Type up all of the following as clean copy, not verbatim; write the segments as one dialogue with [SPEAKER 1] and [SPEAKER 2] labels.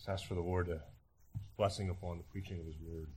[SPEAKER 1] Let's ask for the Lord a blessing upon the preaching of His Word.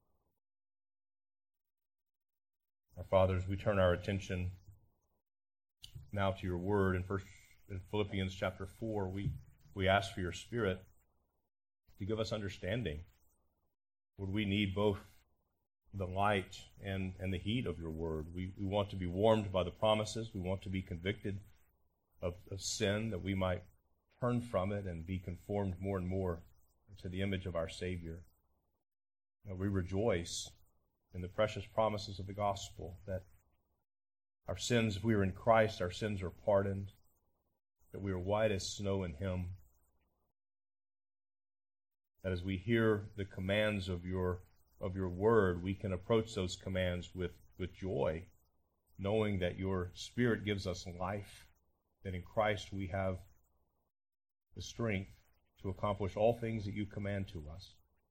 [SPEAKER 1] Our fathers, we turn our attention now to your Word. In Philippians chapter 4, we ask for your Spirit to give us understanding. Lord, we need both the light and the heat of your Word. We want to be warmed by the promises. We want to be convicted of sin, that we might turn from it and be conformed more and more to the image of our Savior. We rejoice in the precious promises of the gospel, that our sins, if we are in Christ, our sins are pardoned, that we are white as snow in Him, that as we hear the commands of your word, we can approach those commands with joy, knowing that your Spirit gives us life, that in Christ we have the strength to accomplish all things that you command to us.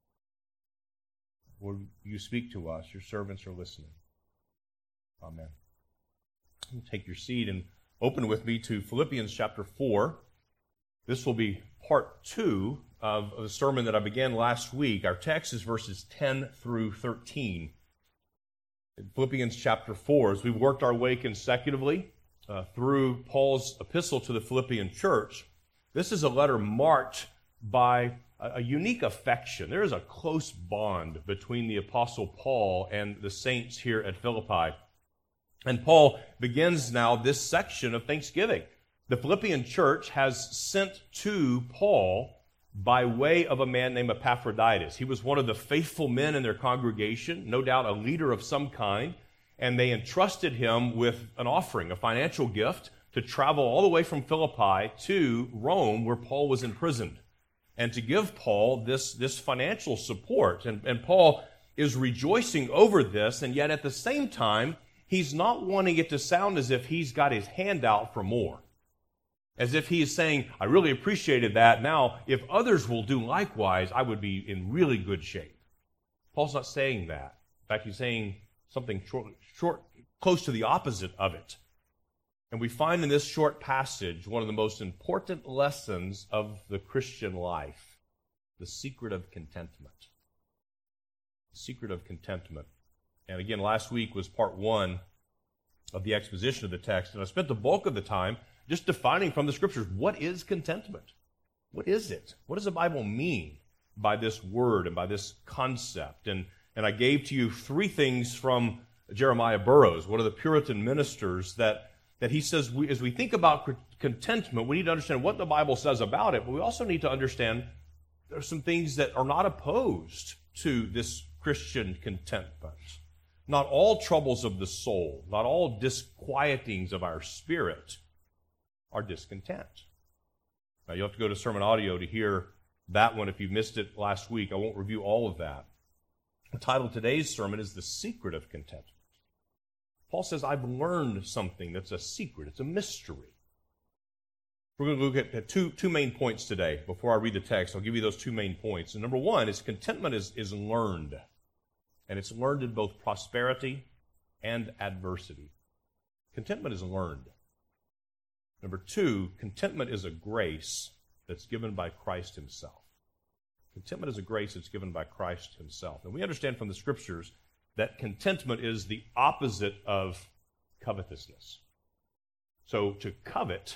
[SPEAKER 1] Lord, you speak to us. Your servants are listening. Amen. Take your seat and open with me to Philippians chapter 4. This will be part 2 of the sermon that I began last week. Our text is verses 10 through 13. In Philippians chapter 4, as we've worked our way consecutively through Paul's epistle to the Philippian church, this is a letter marked by a unique affection. There is a close bond between the Apostle Paul and the saints here at Philippi. And Paul begins now this section of thanksgiving. The Philippian church has sent to Paul by way of a man named Epaphroditus. He was one of the faithful men in their congregation, no doubt a leader of some kind, and they entrusted him with an offering, a financial gift, to travel all the way from Philippi to Rome, where Paul was imprisoned, and to give Paul this financial support. And Paul is rejoicing over this, and yet at the same time, he's not wanting it to sound as if he's got his hand out for more. As if he is saying, I really appreciated that. Now, if others will do likewise, I would be in really good shape. Paul's not saying that. In fact, he's saying something short, close to the opposite of it. And we find in this short passage one of the most important lessons of the Christian life, the secret of contentment. The secret of contentment. And again, last week was part 1 of the exposition of the text, and I spent the bulk of the time just defining from the Scriptures, what is contentment? What is it? What does the Bible mean by this word and by this concept? And I gave to you 3 things from Jeremiah Burroughs, one of the Puritan ministers, that he says, as we think about contentment, we need to understand what the Bible says about it, but we also need to understand there are some things that are not opposed to this Christian contentment. Not all troubles of the soul, not all disquietings of our spirit are discontent. Now, you'll have to go to sermon audio to hear that one if you missed it last week. I won't review all of that. The title of today's sermon is The Secret of Contentment. Paul says, I've learned something that's a secret. It's a mystery. We're going to look at two main points today. Before I read the text, I'll give you those 2 main points. And number 1 is contentment is learned. And it's learned in both prosperity and adversity. Contentment is learned. Number 2, contentment is a grace that's given by Christ Himself. Contentment is a grace that's given by Christ Himself. And we understand from the Scriptures that contentment is the opposite of covetousness. So to covet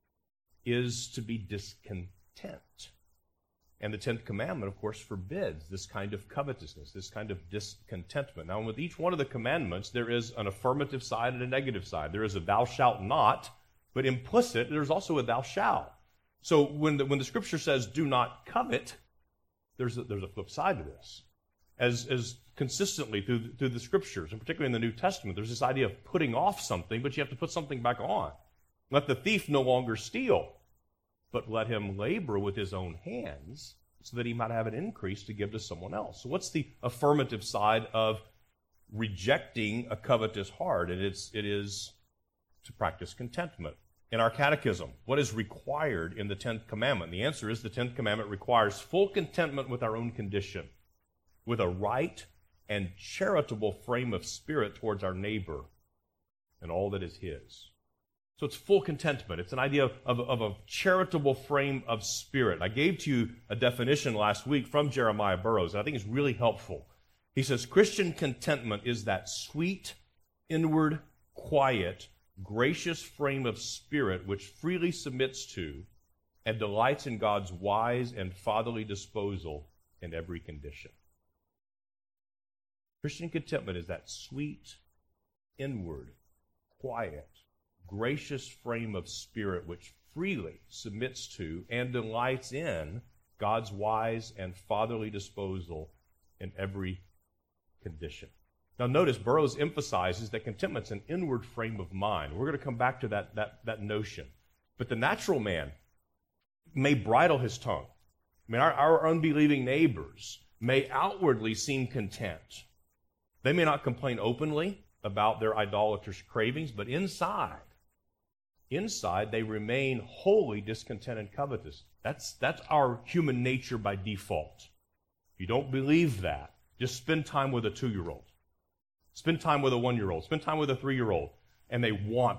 [SPEAKER 1] is to be discontent. And the 10th commandment, of course, forbids this kind of covetousness, this kind of discontentment. Now, with each one of the commandments, there is an affirmative side and a negative side. There is a thou shalt not, but implicit, there's also a thou shalt. So when the Scripture says do not covet, there's a flip side to this. As consistently through the Scriptures, and particularly in the New Testament, there's this idea of putting off something, but you have to put something back on. Let the thief no longer steal, but let him labor with his own hands so that he might have an increase to give to someone else. So what's the affirmative side of rejecting a covetous heart? And it is to practice contentment. In our catechism, what is required in the 10th commandment? The answer is the 10th commandment requires full contentment with our own condition, with a right and charitable frame of spirit towards our neighbor and all that is his. So it's full contentment. It's an idea of a charitable frame of spirit. I gave to you a definition last week from Jeremiah Burroughs, and I think it's really helpful. He says, Christian contentment is that sweet, inward, quiet, gracious frame of spirit which freely submits to and delights in God's wise and fatherly disposal in every condition. Christian contentment is that sweet, inward, quiet, gracious frame of spirit which freely submits to and delights in God's wise and fatherly disposal in every condition. Now notice Burroughs emphasizes that contentment's an inward frame of mind. We're going to come back to that notion. But the natural man may bridle his tongue. I mean, our unbelieving neighbors may outwardly seem content. They may not complain openly about their idolatrous cravings, but inside they remain wholly discontent and covetous. That's our human nature by default. If you don't believe that, just spend time with a 2-year-old. Spend time with a 1-year-old. Spend time with a 3-year-old. And they want.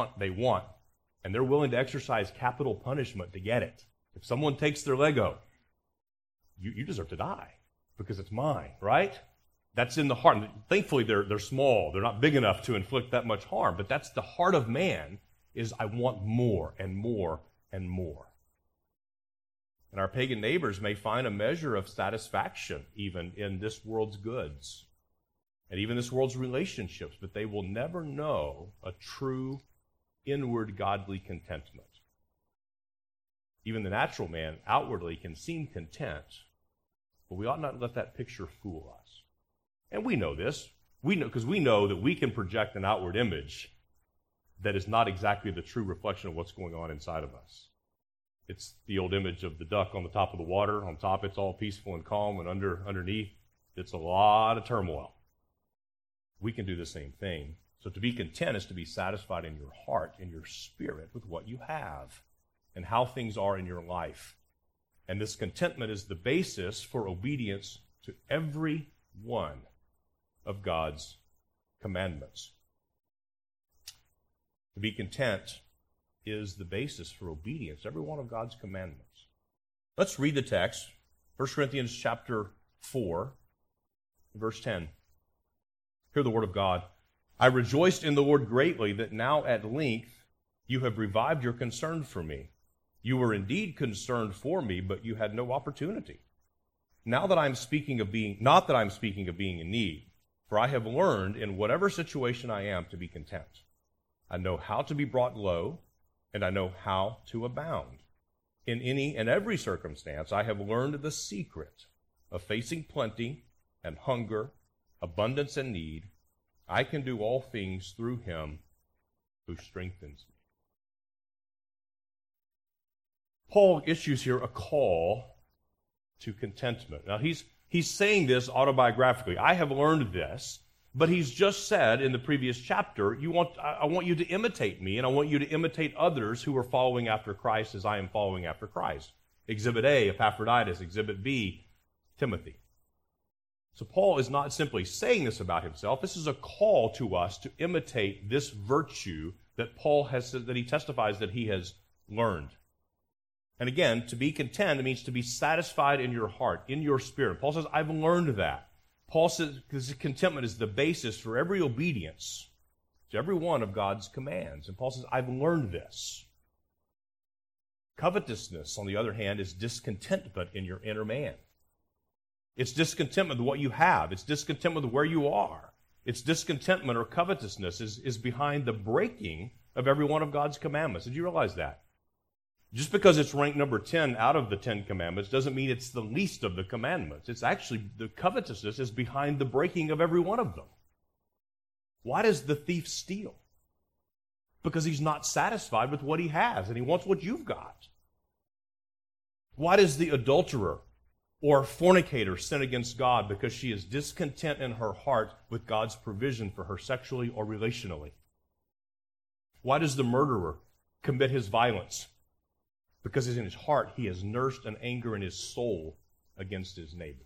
[SPEAKER 1] And they're willing to exercise capital punishment to get it. If someone takes their Lego, you deserve to die because it's mine, right? That's in the heart. Thankfully, they're small. They're not big enough to inflict that much harm. But that's the heart of man, is I want more and more and more. And our pagan neighbors may find a measure of satisfaction even in this world's goods and even this world's relationships, but they will never know a true inward godly contentment. Even the natural man outwardly can seem content, but we ought not let that picture fool us. And we know this. We know because we know that we can project an outward image that is not exactly the true reflection of what's going on inside of us. It's the old image of the duck on the top of the water. On top, it's all peaceful and calm, and underneath, it's a lot of turmoil. We can do the same thing. So to be content is to be satisfied in your heart, in your spirit, with what you have and how things are in your life. And this contentment is the basis for obedience to every one of God's commandments. To be content is the basis for obedience, every one of God's commandments. Let's read the text, 1 Corinthians chapter 4, verse 10. Hear the word of God. I rejoiced in the Lord greatly that now at length you have revived your concern for me. You were indeed concerned for me, but you had no opportunity. Now that I'm speaking of being, not that I'm speaking of being in need, for I have learned in whatever situation I am to be content. I know how to be brought low, and I know how to abound. In any and every circumstance, I have learned the secret of facing plenty and hunger, abundance and need. I can do all things through him who strengthens me. Paul issues here a call to contentment. Now, he's saying this autobiographically. I have learned this, but he's just said in the previous chapter, I want you to imitate me, and I want you to imitate others who are following after Christ as I am following after Christ. Exhibit A, Epaphroditus. Exhibit B, Timothy. So Paul is not simply saying this about himself. This is a call to us to imitate this virtue that Paul has, that he testifies that he has learned. And again, to be content means to be satisfied in your heart, in your spirit. Paul says, I've learned that. Paul says, because contentment is the basis for every obedience to every one of God's commands. And Paul says, I've learned this. Covetousness, on the other hand, is discontentment in your inner man. It's discontentment with what you have. It's discontentment with where you are. It's discontentment or covetousness is behind the breaking of every one of God's commandments. Did you realize that? Just because it's ranked number 10 out of the 10 commandments doesn't mean it's the least of the commandments. It's actually, the covetousness is behind the breaking of every one of them. Why does the thief steal? Because he's not satisfied with what he has, and he wants what you've got. Why does the adulterer or fornicator sin against God? Because she is discontent in her heart with God's provision for her sexually or relationally. Why does the murderer commit his violence? Because in his heart he has nursed an anger in his soul against his neighbor.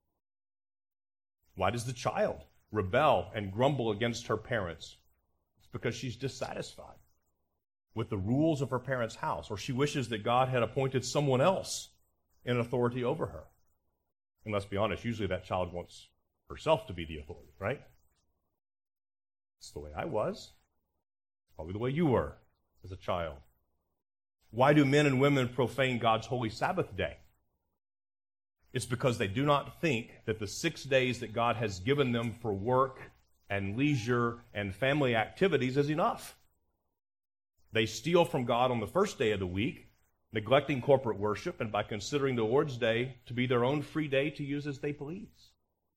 [SPEAKER 1] Why does the child rebel and grumble against her parents? It's because she's dissatisfied. with the rules of her parents' house, or she wishes that God had appointed someone else in authority over her. And let's be honest, usually that child wants herself to be the authority, right? It's the way I was. Probably the way you were as a child. Why do men and women profane God's holy Sabbath day? It's because they do not think that the 6 days that God has given them for work and leisure and family activities is enough. They steal from God on the first day of the week, neglecting corporate worship, and by considering the Lord's Day to be their own free day to use as they please.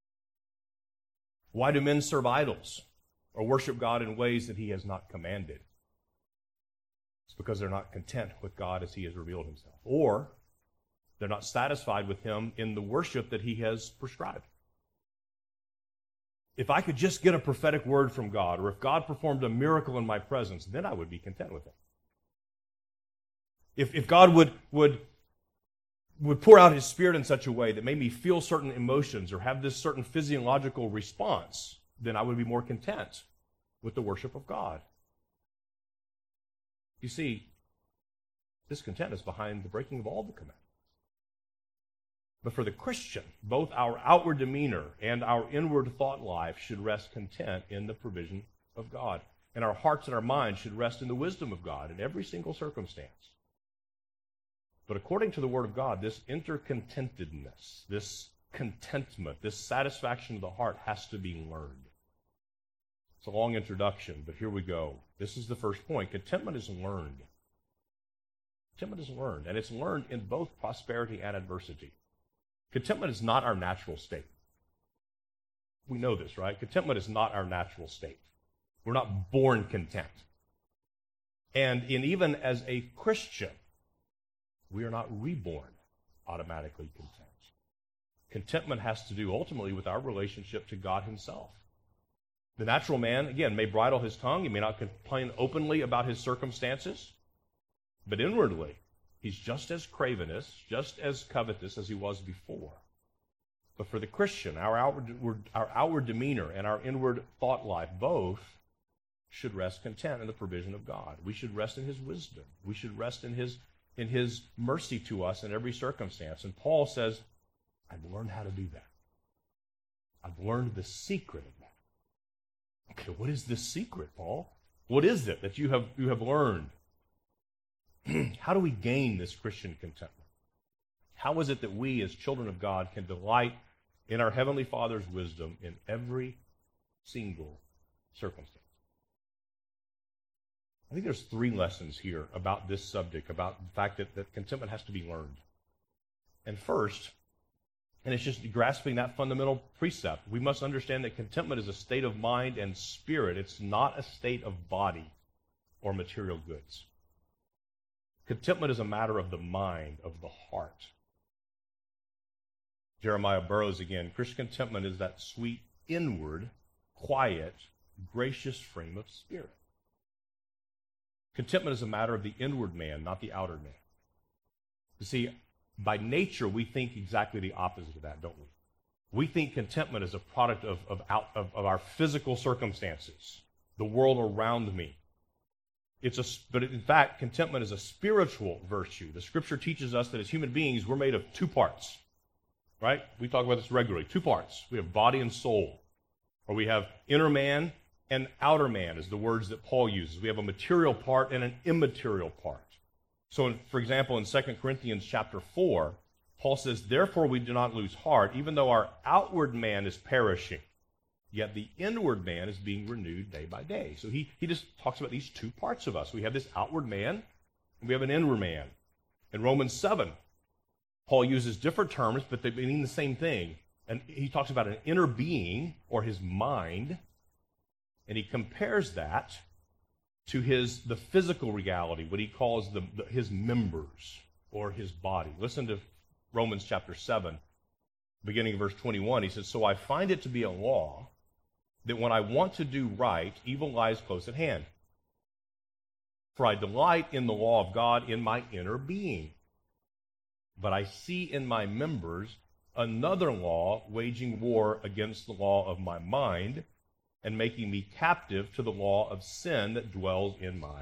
[SPEAKER 1] Why do men serve idols or worship God in ways that He has not commanded? It's because they're not content with God as He has revealed Himself. Or they're not satisfied with Him in the worship that He has prescribed. If I could just get a prophetic word from God, or if God performed a miracle in my presence, then I would be content with it. If God would pour out His Spirit in such a way that made me feel certain emotions or have this certain physiological response, then I would be more content with the worship of God. You see, discontent is behind the breaking of all the commandments. But for the Christian, both our outward demeanor and our inward thought life should rest content in the provision of God. And our hearts and our minds should rest in the wisdom of God in every single circumstance. But according to the Word of God, this intercontentedness, this contentment, this satisfaction of the heart has to be learned. It's a long introduction, but here we go. This is the first point. Contentment is learned. Contentment is learned, and it's learned in both prosperity and adversity. Contentment is not our natural state. We know this, right? Contentment is not our natural state. We're not born content. And even as a Christian, we are not reborn automatically content. Contentment has to do ultimately with our relationship to God Himself. The natural man, again, may bridle his tongue. He may not complain openly about his circumstances. But inwardly, he's just as cravenous, just as covetous as he was before. But for the Christian, our outward demeanor and our inward thought life both should rest content in the provision of God. We should rest in His wisdom. We should rest in His mercy to us in every circumstance. And Paul says, I've learned how to do that. I've learned the secret of that. Okay, what is this secret, Paul? What is it that you have learned? How do we gain this Christian contentment? How is it that we, as children of God, can delight in our Heavenly Father's wisdom in every single circumstance? I think there's 3 lessons here about this subject, about the fact that contentment has to be learned. And first, and it's just grasping that fundamental precept, we must understand that contentment is a state of mind and spirit. It's not a state of body or material goods. Contentment is a matter of the mind, of the heart. Jeremiah Burroughs again, Christian contentment is that sweet, inward, quiet, gracious frame of spirit. Contentment is a matter of the inward man, not the outer man. You see, by nature, we think exactly the opposite of that, don't we? We think contentment is a product of our physical circumstances, the world around me. But in fact, contentment is a spiritual virtue. The Scripture teaches us that as human beings, we're made of 2 parts, right? We talk about this regularly. 2 parts. We have body and soul, or we have inner man and outer man is the words that Paul uses. We have a material part and an immaterial part. So, for example, in 2 Corinthians chapter 4, Paul says, therefore we do not lose heart, even though our outward man is perishing, yet the inward man is being renewed day by day. So he just talks about these 2 parts of us. We have this outward man, and we have an inward man. In Romans 7, Paul uses different terms, but they mean the same thing. And he talks about an inner being, or his mind, and he compares that to the physical reality, what he calls his members or his body. Listen to Romans chapter 7, beginning of verse 21. He says, so I find it to be a law that when I want to do right, evil lies close at hand. For I delight in the law of God in my inner being. But I see in my members another law waging war against the law of my mind, and making me captive to the law of sin that dwells in my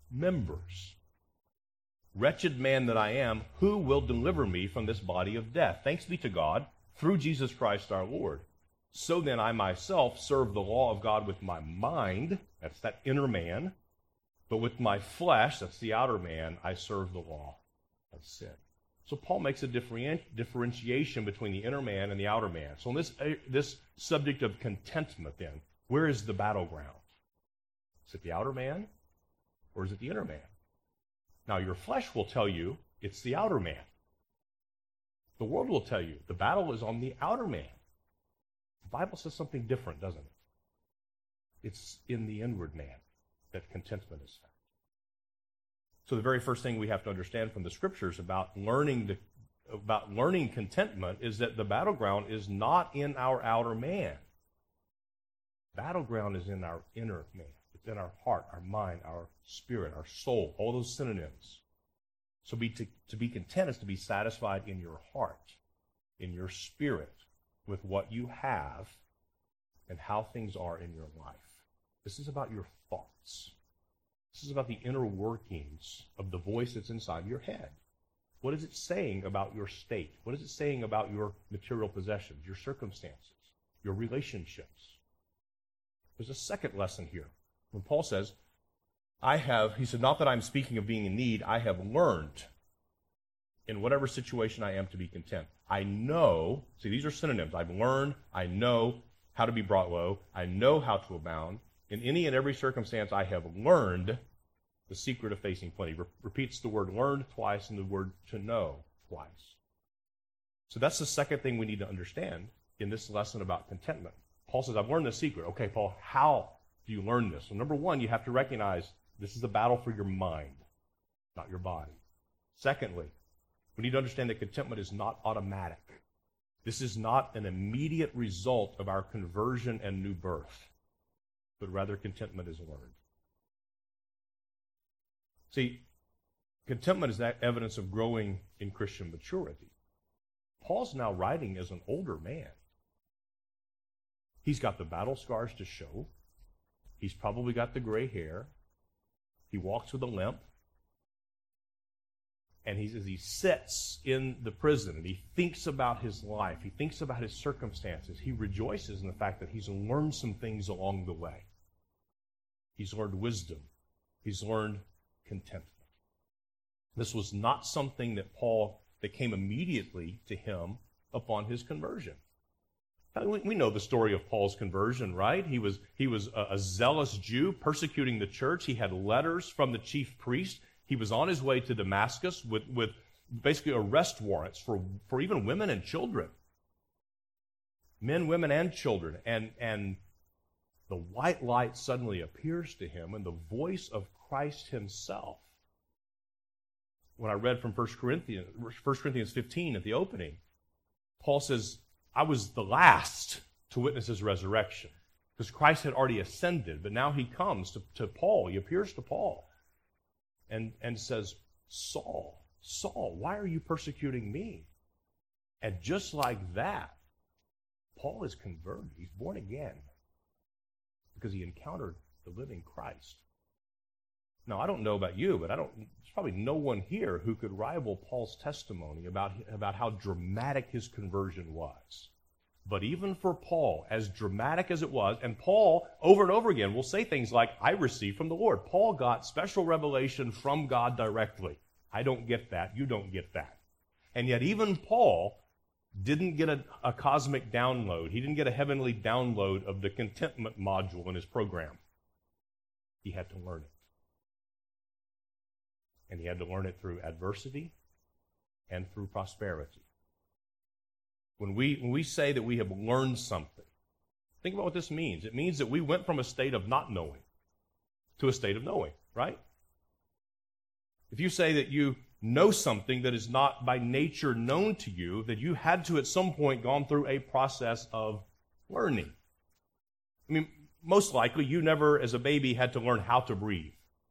[SPEAKER 1] members. Wretched man that I am, who will deliver me from this body of death? Thanks be to God, through Jesus Christ our Lord. So then I myself serve the law of God with my mind, that's that inner man, but with my flesh, that's the outer man, I serve the law of sin. So Paul makes a differentiation between the inner man and the outer man. So in this subject of contentment then, where is the battleground? Is it the outer man or is it the inner man? Now your flesh will tell you it's the outer man. The world will tell you the battle is on the outer man. The Bible says something different, doesn't it? It's in the inward man that contentment is found. So the very first thing we have to understand from the Scriptures about learning contentment is that the battleground is not in our outer man. Battleground is in our inner man. It's in our heart, our mind, our spirit, our soul, all those synonyms. So to be content is to be satisfied in your heart, in your spirit, with what you have and how things are in your life. This is about your thoughts. This is about the inner workings of the voice that's inside your head. What is it saying about your state? What is it saying about your material possessions, your circumstances, your relationships? There's a second lesson here. When Paul says, he said, not that I'm speaking of being in need, I have learned in whatever situation I am to be content. I know, see, these are synonyms. I've learned, I know how to be brought low, I know how to abound. In any and every circumstance, I have learned the secret of facing plenty. Repeats the word learned twice and the word to know twice. So that's the second thing we need to understand in this lesson about contentment. Paul says, I've learned the secret. Okay, Paul, how do you learn this? Well, number one, you have to recognize this is a battle for your mind, not your body. Secondly, we need to understand that contentment is not automatic. This is not an immediate result of our conversion and new birth, but rather contentment is learned. See, contentment is that evidence of growing in Christian maturity. Paul's now writing as an older man. He's got the battle scars to show. He's probably got the gray hair. He walks with a limp. And as he sits in the prison and he thinks about his life, he thinks about his circumstances, he rejoices in the fact that he's learned some things along the way. He's learned wisdom. He's learned contentment. This was not something that came immediately to him upon his conversion. We know the story of Paul's conversion, right? He was a zealous Jew persecuting the church. He had letters from the chief priest. He was on his way to Damascus with basically arrest warrants for even women and children. Men, women, and children. And the white light suddenly appears to him and the voice of Christ himself. When I read from 1 Corinthians 15 at the opening, Paul says, I was the last to witness his resurrection because Christ had already ascended, but now he comes to Paul. He appears to Paul and says, Saul, why are you persecuting me? And just like that, Paul is converted. He's born again because he encountered the living Christ. Now, I don't know about you, but there's probably no one here who could rival Paul's testimony about how dramatic his conversion was. But even for Paul, as dramatic as it was, and Paul, over and over again, will say things like, I received from the Lord. Paul got special revelation from God directly. I don't get that. You don't get that. And yet even Paul didn't get a cosmic download. He didn't get a heavenly download of the contentment module in his program. He had to learn it. And he had to learn it through adversity and through prosperity. When we say that we have learned something, think about what this means. It means that we went from a state of not knowing to a state of knowing, right? If you say that you know something that is not by nature known to you, that you had to at some point gone through a process of learning. I mean, most likely you never as a baby had to learn how to breathe.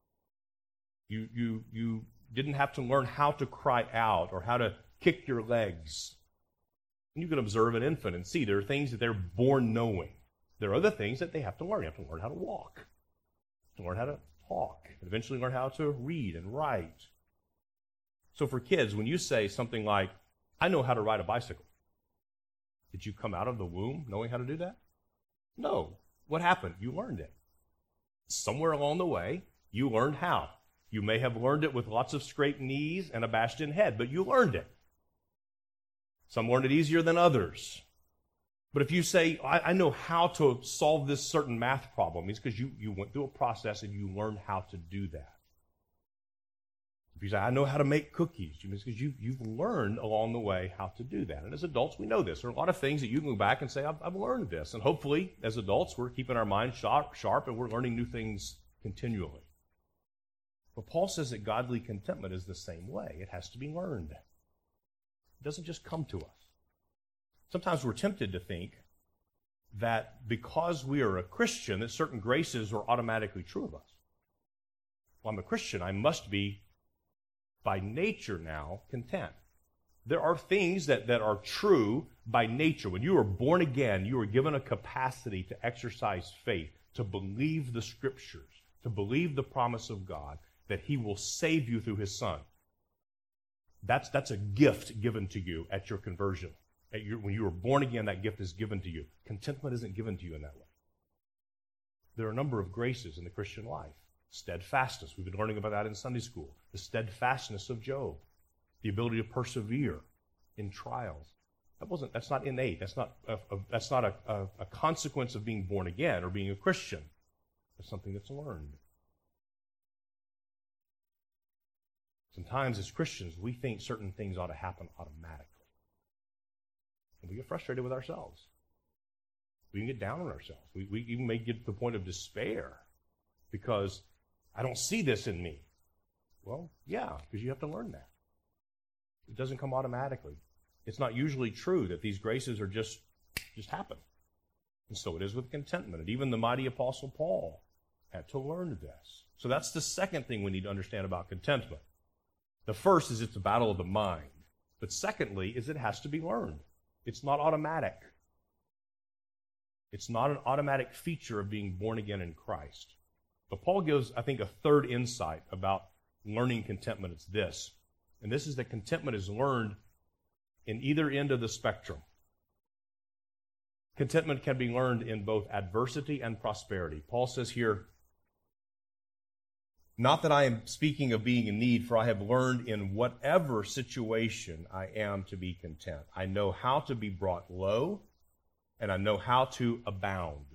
[SPEAKER 1] You didn't have to learn how to cry out or how to kick your legs. You can observe an infant and see there are things that they're born knowing. There are other things that they have to learn. You have to learn how to walk, to learn how to talk, and eventually learn how to read and write. So for kids, when you say something like, I know how to ride a bicycle, did you come out of the womb knowing how to do that? No. What happened? You learned it. Somewhere along the way, you learned how. You may have learned it with lots of scraped knees and a bashed-in head, but you learned it. Some learned it easier than others. But if you say, I know how to solve this certain math problem, it's because you went through a process and you learned how to do that. If you say, I know how to make cookies, it's because you've learned along the way how to do that. And as adults, we know this. There are a lot of things that you can go back and say, I've learned this. And hopefully, as adults, we're keeping our minds sharp and we're learning new things continually. But Paul says that godly contentment is the same way. It has to be learned. It doesn't just come to us. Sometimes we're tempted to think that because we are a Christian, that certain graces are automatically true of us. Well, I'm a Christian. I must be, by nature now, content. There are things that are true by nature. When you are born again, you are given a capacity to exercise faith, to believe the Scriptures, to believe the promise of God, that He will save you through His Son. That's a gift given to you at your conversion. When you were born again, that gift is given to you. Contentment isn't given to you in that way. There are a number of graces in the Christian life. Steadfastness, we've been learning about that in Sunday school. The steadfastness of Job. The ability to persevere in trials. That's not innate. That's not a consequence of being born again or being a Christian. It's something that's learned. Sometimes as Christians, we think certain things ought to happen automatically. And we get frustrated with ourselves. We can get down on ourselves. We even may get to the point of despair because I don't see this in me. Well, yeah, because you have to learn that. It doesn't come automatically. It's not usually true that these graces are just happen. And so it is with contentment. And even the mighty Apostle Paul had to learn this. So that's the second thing we need to understand about contentment. The first is it's a battle of the mind. But secondly is it has to be learned. It's not automatic. It's not an automatic feature of being born again in Christ. But Paul gives, I think, a third insight about learning contentment. It's this. And this is that contentment is learned in either end of the spectrum. Contentment can be learned in both adversity and prosperity. Paul says here, not that I am speaking of being in need, for I have learned in whatever situation I am to be content. I know how to be brought low, and I know how to abound.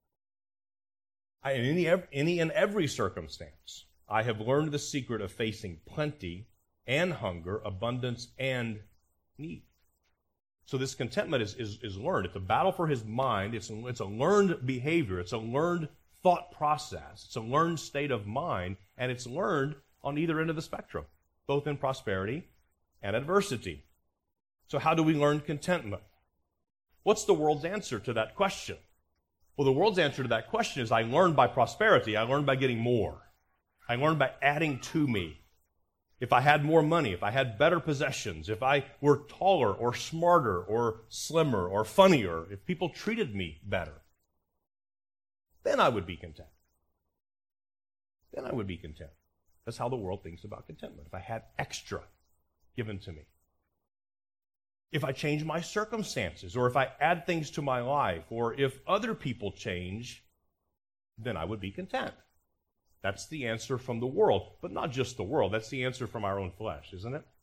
[SPEAKER 1] In any and every circumstance, I have learned the secret of facing plenty and hunger, abundance and need. So this contentment is learned. It's a battle for his mind. It's a learned behavior. It's a learned thought process. It's a learned state of mind, and it's learned on either end of the spectrum, both in prosperity and adversity. So how do we learn contentment? What's the world's answer to that question? Well, the world's answer to that question is I learned by prosperity. I learned by getting more. I learned by adding to me. If I had more money, if I had better possessions, if I were taller or smarter or slimmer or funnier, if people treated me better, then I would be content. Then I would be content. That's how the world thinks about contentment. If I had extra given to me. If I change my circumstances, or if I add things to my life, or if other people change, then I would be content. That's the answer from the world. But not just the world. That's the answer from our own flesh, isn't it?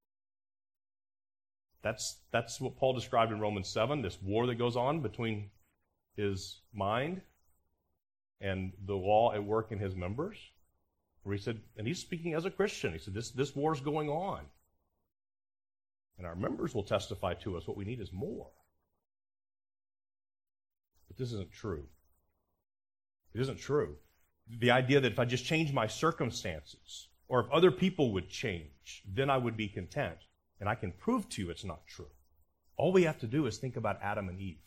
[SPEAKER 1] That's what Paul described in Romans 7, this war that goes on between his mind and the law at work in his members. Where he said, and he's speaking as a Christian, he said, this war is going on. And our members will testify to us what we need is more. But this isn't true. It isn't true. The idea that if I just change my circumstances, or if other people would change, then I would be content. And I can prove to you it's not true. All we have to do is think about Adam and Eve.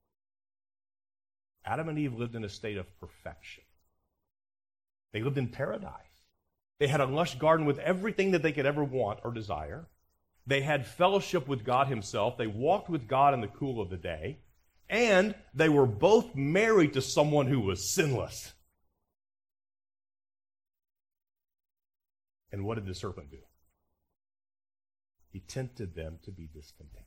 [SPEAKER 1] Adam and Eve lived in a state of perfection. They lived in paradise. They had a lush garden with everything that they could ever want or desire. They had fellowship with God himself. They walked with God in the cool of the day. And they were both married to someone who was sinless. And what did the serpent do? He tempted them to be discontent.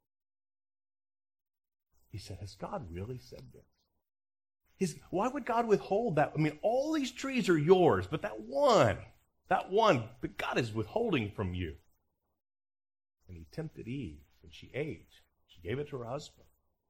[SPEAKER 1] He said, has God really said this? Why would God withhold that? I mean, all these trees are yours, but that one, but God is withholding from you. And he tempted Eve, and she ate. She gave it to her husband.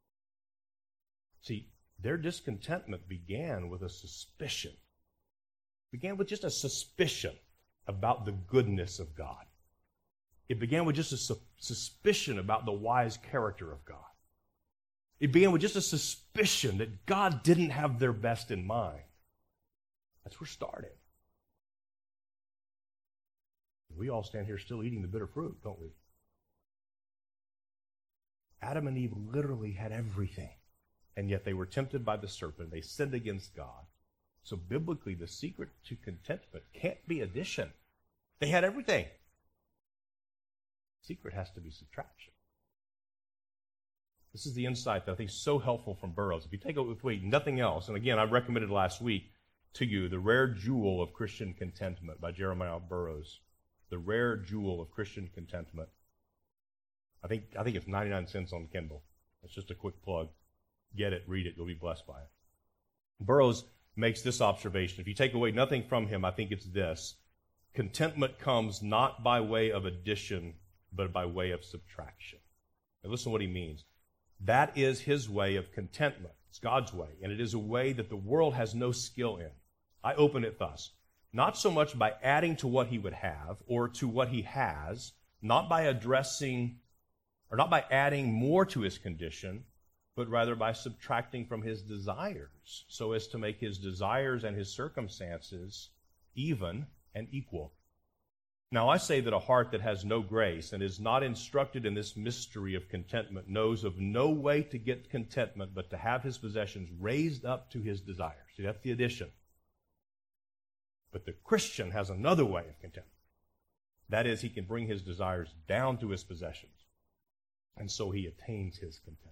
[SPEAKER 1] See, their discontentment began with a suspicion. Began with just a suspicion about the goodness of God. It began with just a suspicion about the wise character of God. It began with just a suspicion that God didn't have their best in mind. That's where it started. We all stand here still eating the bitter fruit, don't we? Adam and Eve literally had everything, and yet they were tempted by the serpent. They sinned against God. So biblically, the secret to contentment can't be addition. They had everything. The secret has to be subtraction. This is the insight that I think is so helpful from Burroughs. If you take away nothing else, and again, I recommended last week to you The Rare Jewel of Christian Contentment by Jeremiah Burroughs. The Rare Jewel of Christian Contentment. I think it's 99 cents on Kindle. It's just a quick plug. Get it, read it, you'll be blessed by it. Burroughs makes this observation. If you take away nothing from him, I think it's this. Contentment comes not by way of addition, but by way of subtraction. Now listen to what he means. That is his way of contentment. It's God's way, and it is a way that the world has no skill in. I open it thus. Not so much by adding to what he would have or to what he has, not by addressing or not by adding more to his condition, but rather by subtracting from his desires, so as to make his desires and his circumstances even and equal. Now I say that a heart that has no grace and is not instructed in this mystery of contentment knows of no way to get contentment but to have his possessions raised up to his desires. See, that's the addition. But the Christian has another way of contentment. That is, he can bring his desires down to his possessions, and so he attains his contentment.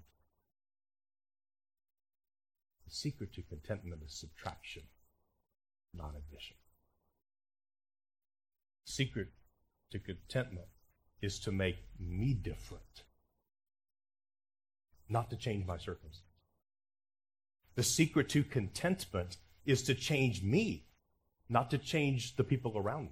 [SPEAKER 1] The secret to contentment is subtraction, not addition. The secret to contentment is to make me different, not to change my circumstances. The secret to contentment is to change me, not to change the people around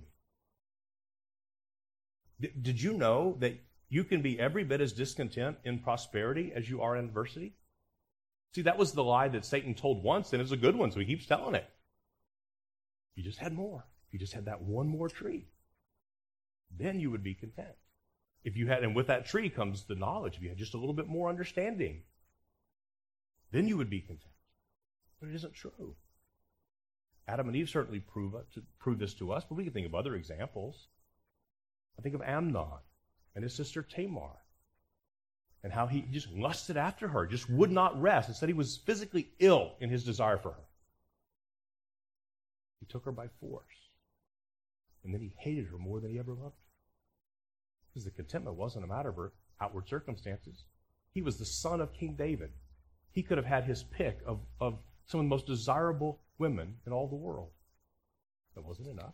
[SPEAKER 1] me. Did you know that you can be every bit as discontent in prosperity as you are in adversity? See, that was the lie that Satan told once, and it's a good one, so he keeps telling it. If you just had more, if you just had that one more tree, then you would be content. If you had, and with that tree comes the knowledge, if you had just a little bit more understanding, then you would be content. But it isn't true. Adam and Eve certainly prove this to us, but we can think of other examples. I think of Amnon and his sister Tamar, and how he just lusted after her, just would not rest, and said he was physically ill in his desire for her. He took her by force, and then he hated her more than he ever loved her. Because the contentment wasn't a matter of her outward circumstances. He was the son of King David. He could have had his pick of some of the most desirable women in all the world. That wasn't enough.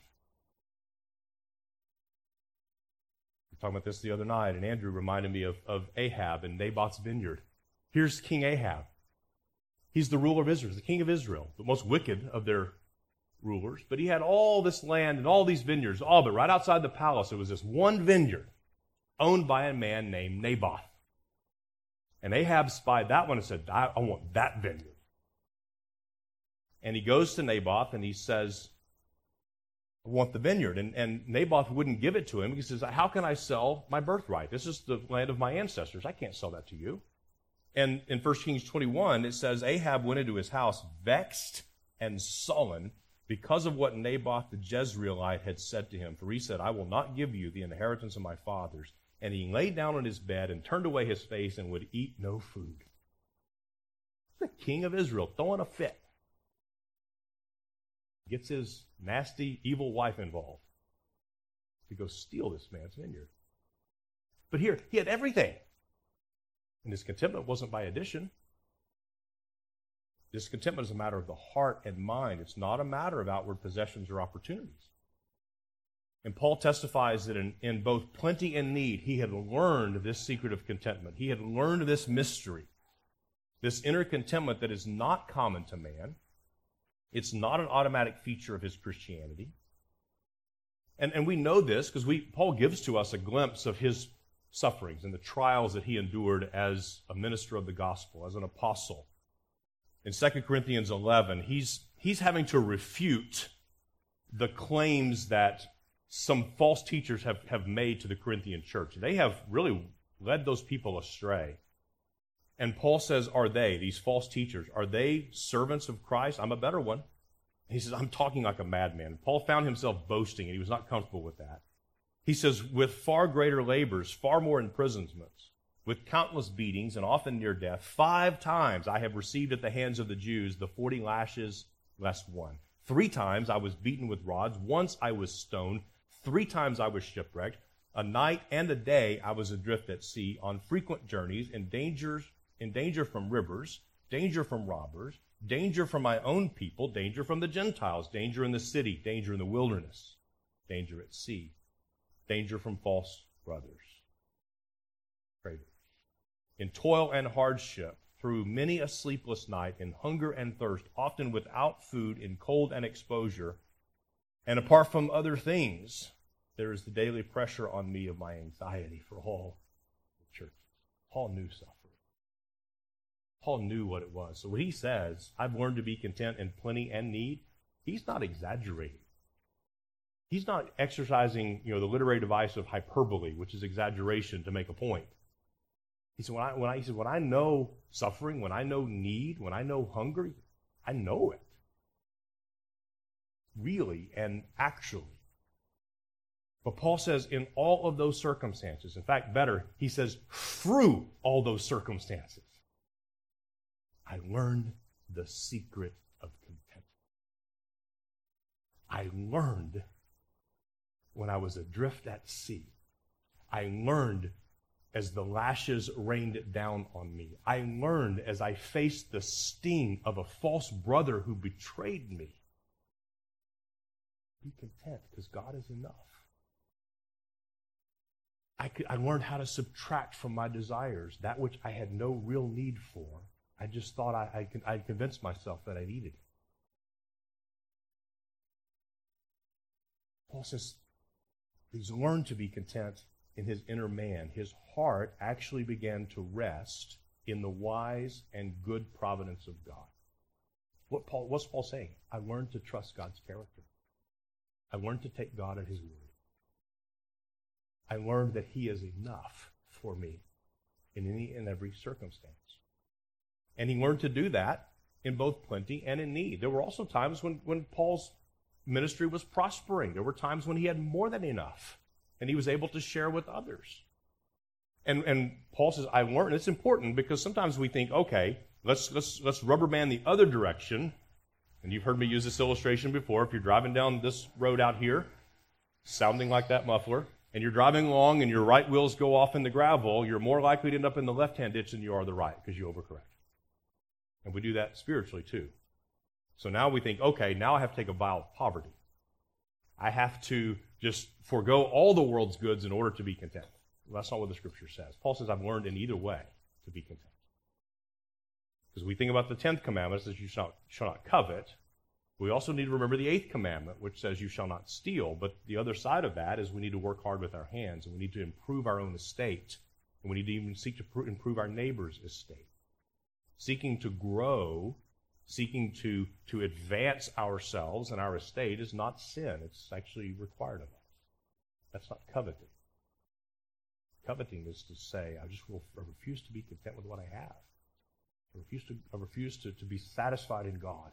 [SPEAKER 1] We were talking about this the other night, and Andrew reminded me of Ahab and Naboth's vineyard. Here's King Ahab. He's the ruler of Israel, the king of Israel, the most wicked of their rulers. But he had all this land and all these vineyards, but right outside the palace, there was this one vineyard owned by a man named Naboth. And Ahab spied that one and said, I want that vineyard. And he goes to Naboth and he says, I want the vineyard. And Naboth wouldn't give it to him. He says, how can I sell my birthright? This is the land of my ancestors. I can't sell that to you. And in 1 Kings 21, it says, Ahab went into his house vexed and sullen because of what Naboth the Jezreelite had said to him. For he said, I will not give you the inheritance of my fathers. And he lay down on his bed and turned away his face and would eat no food. The king of Israel throwing a fit. Gets his nasty, evil wife involved to go steal this man's vineyard. But here, he had everything. And his contentment wasn't by addition. Discontentment is a matter of the heart and mind. It's not a matter of outward possessions or opportunities. And Paul testifies that in both plenty and need, he had learned this secret of contentment. He had learned this mystery, this inner contentment that is not common to man. It's not an automatic feature of his Christianity. And we know this because Paul gives to us a glimpse of his sufferings and the trials that he endured as a minister of the gospel, as an apostle. In 2 Corinthians 11, he's having to refute the claims that some false teachers have made to the Corinthian church. They have really led those people astray. And Paul says, these false teachers, are they servants of Christ? I'm a better one. He says, I'm talking like a madman. Paul found himself boasting, and he was not comfortable with that. He says, with far greater labors, far more imprisonments, with countless beatings, and often near death, 5 times I have received at the hands of the Jews the 40 lashes less one. 3 times I was beaten with rods. Once I was stoned. 3 times I was shipwrecked. A night and a day I was adrift at sea, on frequent journeys, in danger from rivers, danger from robbers, danger from my own people, danger from the Gentiles, danger in the city, danger in the wilderness, danger at sea, danger from false brothers, traitors. In toil and hardship, through many a sleepless night, in hunger and thirst, often without food, in cold and exposure, and apart from other things, there is the daily pressure on me of my anxiety for all the churches. Paul knew suffering. Paul knew what it was. So when he says, I've learned to be content in plenty and need, he's not exaggerating. He's not exercising, the literary device of hyperbole, which is exaggeration to make a point. He said, when I know suffering, when I know need, when I know hunger, I know it. Really and actually. But Paul says in all of those circumstances, in fact, better, he says through all those circumstances, I learned the secret of contentment. I learned when I was adrift at sea. I learned as the lashes rained down on me. I learned as I faced the sting of a false brother who betrayed me. Be content because God is enough. I learned how to subtract from my desires that which I had no real need for. I just thought I'd convinced myself that I needed it. Paul says he's learned to be content in his inner man. His heart actually began to rest in the wise and good providence of God. What's Paul saying? I learned to trust God's character. I learned to take God at his word. I learned that he is enough for me in any and every circumstance. And he learned to do that in both plenty and in need. There were also times when Paul's ministry was prospering. There were times when he had more than enough, and he was able to share with others. And Paul says, I learned. It's important because sometimes we think, okay, let's rubber band the other direction. And you've heard me use this illustration before. If you're driving down this road out here, sounding like that muffler, and you're driving along and your right wheels go off in the gravel, you're more likely to end up in the left-hand ditch than you are the right because you overcorrect. And we do that spiritually too. So now we think, okay, now I have to take a vow of poverty. I have to just forego all the world's goods in order to be content. Well, that's not what the Scripture says. Paul says, I've learned in either way to be content. Because we think about the 10th commandment that you shall not covet. We also need to remember the 8th commandment, which says you shall not steal. But the other side of that is we need to work hard with our hands, and we need to improve our own estate, and we need to even seek to improve our neighbor's estate. Seeking to grow, seeking to advance ourselves and our estate is not sin. It's actually required of us. That's not coveting. Coveting is to say, I refuse to be content with what I have. I refuse to be satisfied in God.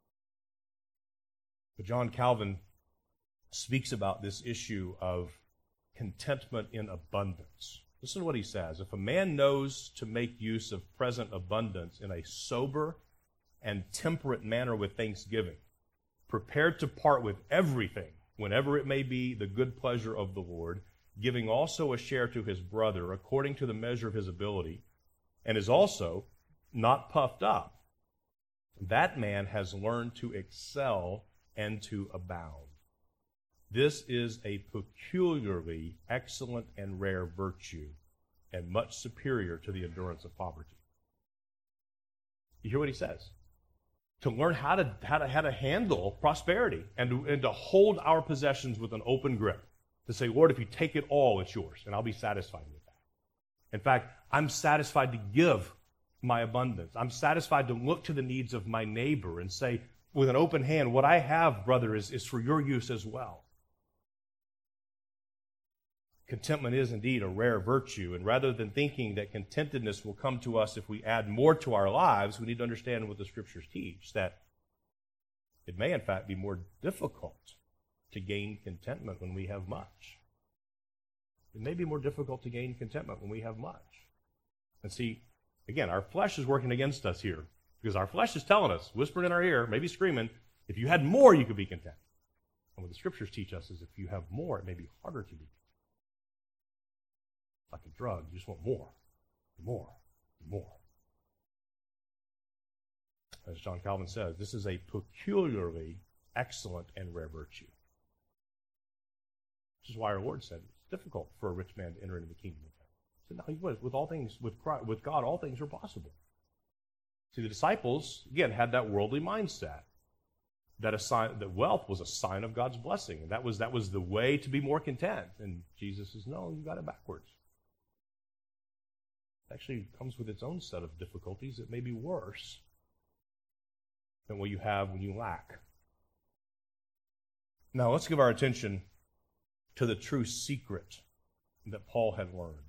[SPEAKER 1] But John Calvin speaks about this issue of contentment in abundance. Listen to what he says. If a man knows to make use of present abundance in a sober and temperate manner with thanksgiving, prepared to part with everything, whenever it may be the good pleasure of the Lord, giving also a share to his brother according to the measure of his ability, and is also not puffed up, that man has learned to excel and to abound. This is a peculiarly excellent and rare virtue, and much superior to the endurance of poverty. You hear what he says? To learn how to handle prosperity and to hold our possessions with an open grip. To say, Lord, if you take it all, it's yours, and I'll be satisfied with that. In fact, I'm satisfied to give my abundance. I'm satisfied to look to the needs of my neighbor and say, with an open hand, what I have, brother, is for your use as well. Contentment is indeed a rare virtue, and rather than thinking that contentedness will come to us if we add more to our lives, we need to understand what the Scriptures teach, that it may in fact be more difficult to gain contentment when we have much. It may be more difficult to gain contentment when we have much. And see, again, our flesh is working against us here, because our flesh is telling us, whispering in our ear, maybe screaming, if you had more, you could be content. And what the Scriptures teach us is if you have more, it may be harder to be content. Like a drug, you just want more, more, more. As John Calvin says, this is a peculiarly excellent and rare virtue. Which is why our Lord said it's difficult for a rich man to enter into the kingdom of heaven. He said, no, he was. With all things, with God, all things are possible. See, the disciples, again, had that worldly mindset. That wealth was a sign of God's blessing. And that was the way to be more content. And Jesus says, no, you got it backwards. Actually comes with its own set of difficulties. It may be worse than what you have when you lack. Now, let's give our attention to the true secret that Paul had learned.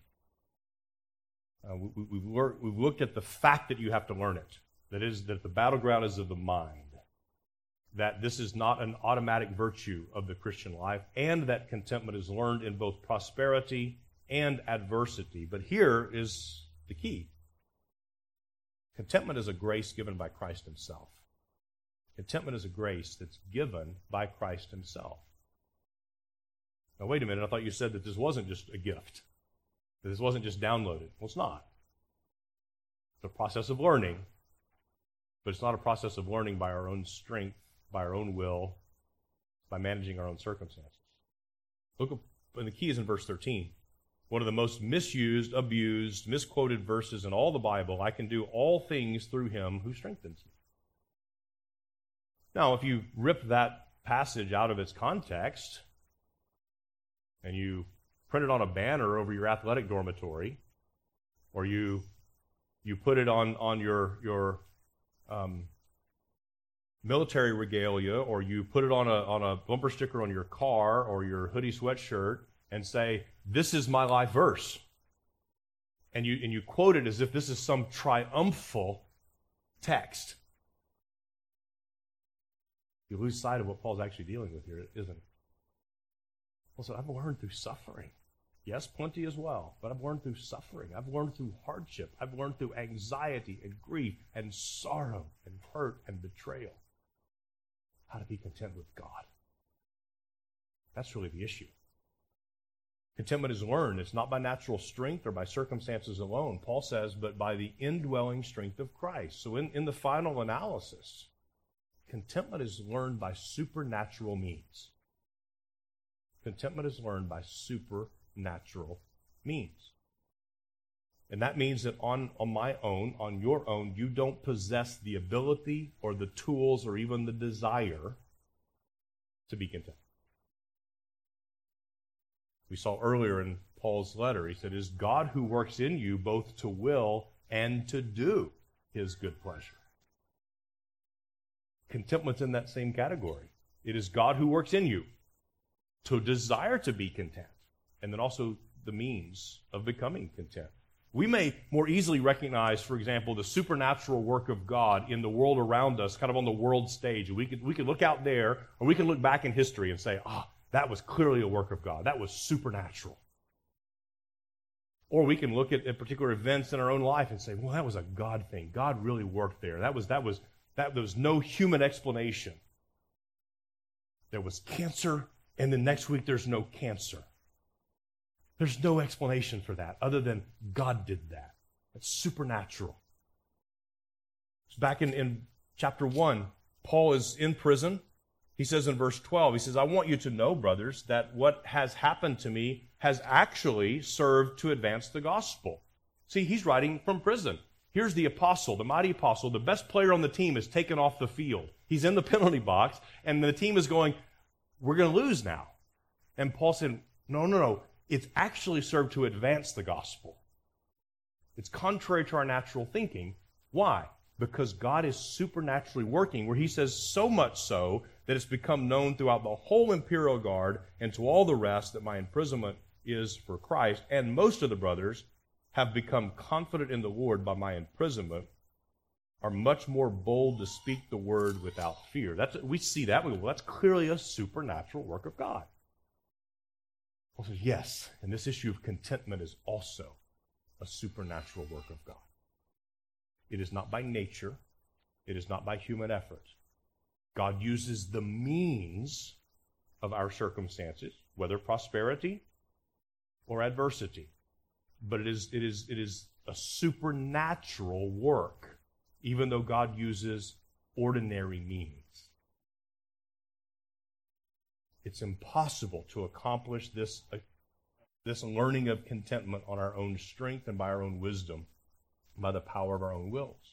[SPEAKER 1] We've looked at the fact that you have to learn it. That is, that the battleground is of the mind. That this is not an automatic virtue of the Christian life, and that contentment is learned in both prosperity and adversity. But here is the key. Contentment is a grace given by Christ himself. Contentment is a grace that's given by Christ himself. Now, wait a minute. I thought you said that this wasn't just a gift. That this wasn't just downloaded. Well, it's not. It's a process of learning, but it's not a process of learning by our own strength, by our own will, by managing our own circumstances. Look, and the key is in verse 13. One of the most misused, abused, misquoted verses in all the Bible. I can do all things through him who strengthens me. Now, if you rip that passage out of its context and you print it on a banner over your athletic dormitory, or you put it on your military regalia, or you put it on a bumper sticker on your car or your hoodie sweatshirt, and say, this is my life verse. And you quote it as if this is some triumphal text. You lose sight of what Paul's actually dealing with here, isn't it? Paul said, I've learned through suffering. Yes, plenty as well, but I've learned through suffering. I've learned through hardship. I've learned through anxiety and grief and sorrow and hurt and betrayal how to be content with God. That's really the issue. Contentment is learned. It's not by natural strength or by circumstances alone. Paul says, but by the indwelling strength of Christ. So in the final analysis, contentment is learned by supernatural means. Contentment is learned by supernatural means. And that means that on my own, on your own, you don't possess the ability or the tools or even the desire to be content. We saw earlier in Paul's letter, he said, it is God who works in you both to will and to do his good pleasure. Contentment's in that same category. It is God who works in you to desire to be content, and then also the means of becoming content. We may more easily recognize, for example, the supernatural work of God in the world around us, kind of on the world stage. We could look out there, or we can look back in history and say, that was clearly a work of God. That was supernatural. Or we can look at particular events in our own life and say, well, that was a God thing. God really worked there. There was no human explanation. There was cancer, and then next week there's no cancer. There's no explanation for that other than God did that. It's supernatural. It's back in chapter 1, Paul is in prison. He says in verse 12, he says, I want you to know, brothers, that what has happened to me has actually served to advance the gospel. See, he's writing from prison. Here's the apostle, the mighty apostle, the best player on the team is taken off the field. He's in the penalty box, and the team is going, we're going to lose now. And Paul said, no. It's actually served to advance the gospel. It's contrary to our natural thinking. Why? Because God is supernaturally working, where he says so much so that it's become known throughout the whole imperial guard and to all the rest that my imprisonment is for Christ. And most of the brothers have become confident in the Lord by my imprisonment, are much more bold to speak the word without fear. We see that. We go, well, that's clearly a supernatural work of God. Paul says, yes, and this issue of contentment is also a supernatural work of God. It is not by nature. It is not by human effort. God uses the means of our circumstances, whether prosperity or adversity. But it is a supernatural work, even though God uses ordinary means. It's impossible to accomplish this learning of contentment on our own strength and by our own wisdom, by the power of our own wills.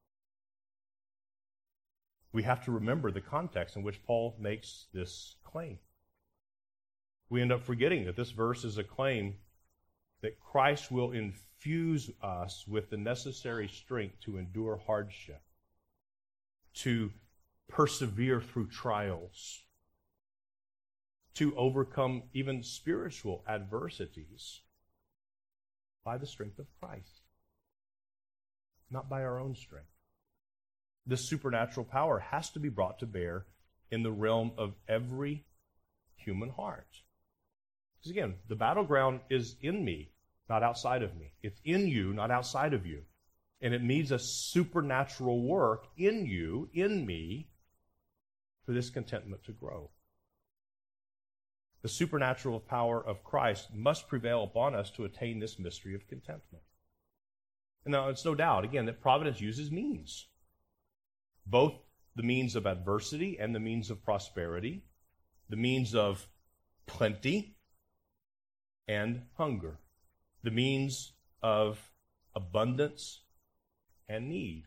[SPEAKER 1] We have to remember the context in which Paul makes this claim. We end up forgetting that this verse is a claim that Christ will infuse us with the necessary strength to endure hardship, to persevere through trials, to overcome even spiritual adversities by the strength of Christ, not by our own strength. This supernatural power has to be brought to bear in the realm of every human heart. Because again, the battleground is in me, not outside of me. It's in you, not outside of you. And it needs a supernatural work in you, in me, for this contentment to grow. The supernatural power of Christ must prevail upon us to attain this mystery of contentment. And now, it's no doubt, again, that providence uses means. Both the means of adversity and the means of prosperity, the means of plenty and hunger, the means of abundance and need,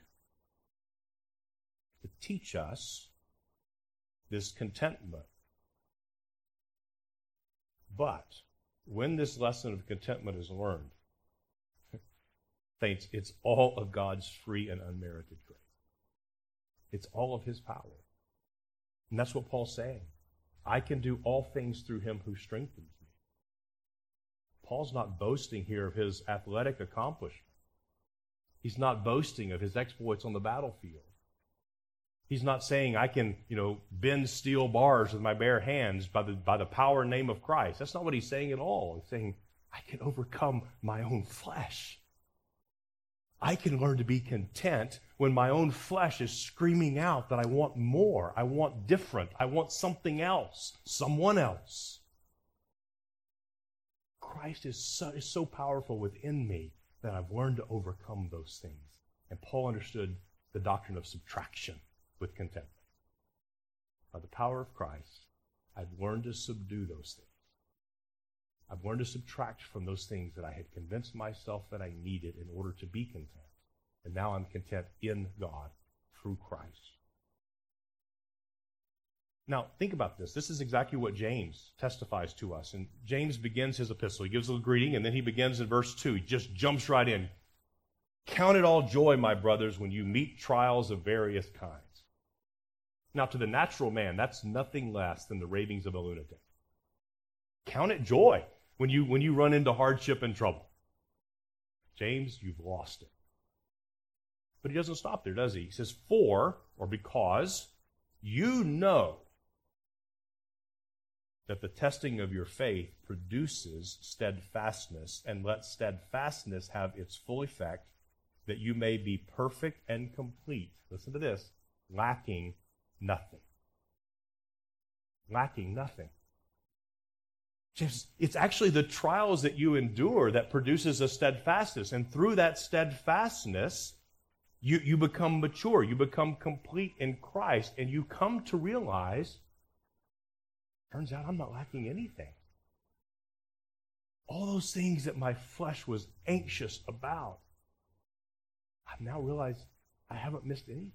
[SPEAKER 1] to teach us this contentment. But when this lesson of contentment is learned, saints, it's all of God's free and unmerited grace. It's all of his power. And that's what Paul's saying. I can do all things through him who strengthens me. Paul's not boasting here of his athletic accomplishment. He's not boasting of his exploits on the battlefield. He's not saying I can, bend steel bars with my bare hands by the power and name of Christ. That's not what he's saying at all. He's saying I can overcome my own flesh. I can learn to be content when my own flesh is screaming out that I want more, I want different, I want something else, someone else. Christ is so powerful within me that I've learned to overcome those things. And Paul understood the doctrine of subtraction with contentment. By the power of Christ, I've learned to subdue those things. I've learned to subtract from those things that I had convinced myself that I needed in order to be content. And now I'm content in God through Christ. Now, think about this. This is exactly what James testifies to us. And James begins his epistle. He gives a little greeting, and then he begins in verse 2. He just jumps right in. Count it all joy, my brothers, when you meet trials of various kinds. Now, to the natural man, that's nothing less than the ravings of a lunatic. Count it joy when you run into hardship and trouble. James, you've lost it. But he doesn't stop there, does he? He says, for, or because, you know that the testing of your faith produces steadfastness, and let steadfastness have its full effect, that you may be perfect and complete. Listen to this. Lacking nothing. Lacking nothing. It's actually the trials that you endure that produces a steadfastness. And through that steadfastness, you become mature. You become complete in Christ. And you come to realize Turns out I'm not lacking anything. All those things that my flesh was anxious about, I've now realized I haven't missed anything.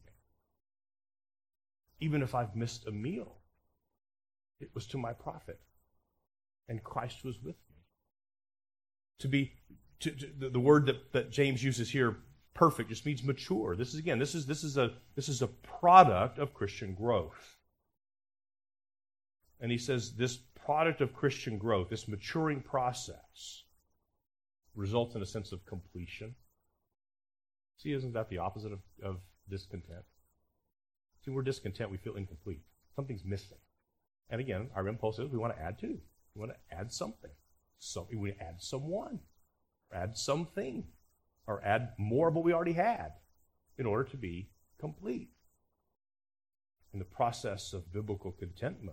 [SPEAKER 1] Even if I've missed a meal, it was to my profit, and Christ was with me. The word that James uses here, perfect, just means mature. This is a product of Christian growth. And he says this product of Christian growth, this maturing process, results in a sense of completion. See, isn't that the opposite of discontent? See, when we're discontent, we feel incomplete. Something's missing. And again, our impulse is we want to add to. We want to add something. We add someone, or add something, or add more of what we already had in order to be complete. In the process of biblical contentment,